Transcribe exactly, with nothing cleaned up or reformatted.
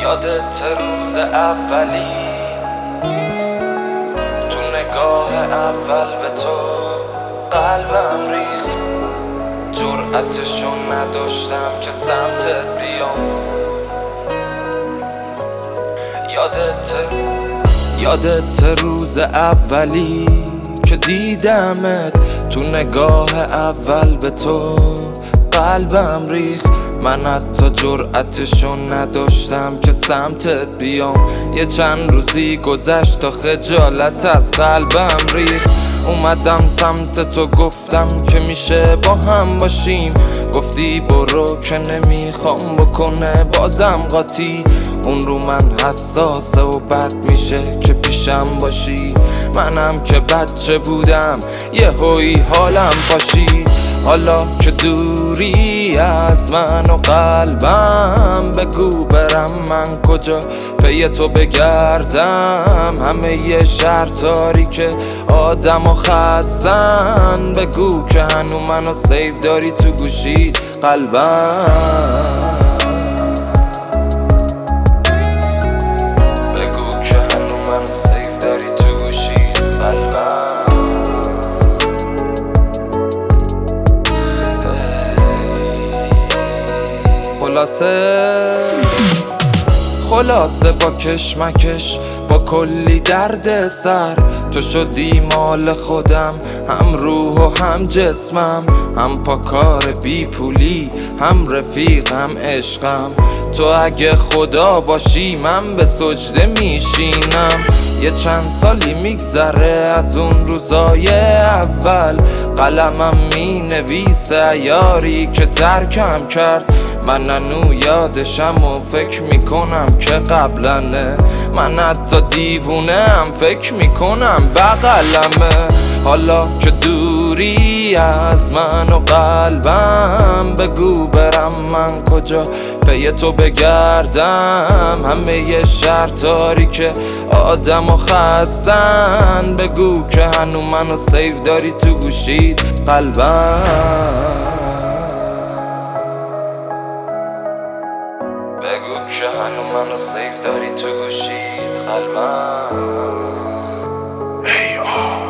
یادت روز اولی تو نگاه اول به تو قلبم ریخت، جرأتشو نداشتم که سمتت بیام. یادت یادت روز اولی که دیدمت تو نگاه اول به تو قلبم ریخت، من حتی جرأتشو نداشتم که سمتت بیام. یه چند روزی گذشت تا خجالت از قلبم ریخت، اومدم سمت تو گفتم که میشه با هم باشیم، گفتی برو که نمیخوام بکنه بازم قاطی. اون رو من حساسه و بد میشه که پیشم باشی، منم که بچه بودم یه هوی حالم باشی. حالا که دوری از من و قلبم، بگو برم من کجا پی تو بگردم. همه یه شرطاری که آدم و خستن، بگو که هنو منو سیف داری تو گوشید قلبم. خلاصه خلاصه با کشمکش با کلی درد سر، تو شدی مال خودم، هم روح و هم جسمم، هم پاکار بی پولی، هم رفیق، هم عشقم. تو اگه خدا باشی من به سجده میشینم. یه چند سالی میگذره از اون روزای اول، قلمم می نویسه یاری که ترکم کرد. من انو یادشم و فکر میکنم که قبلنه، من حتی دیوونم فکر میکنم بغلمه. حالا که دوری از من و قلبم، بگو برم من کجا پی تو بگردم. همه یه شرطاری که آدم و خستن، بگو که هنو منو سیف داری تو گوشید قلبم. بگو که هنو منو سیف داری تو گوشید قلبم. ای آه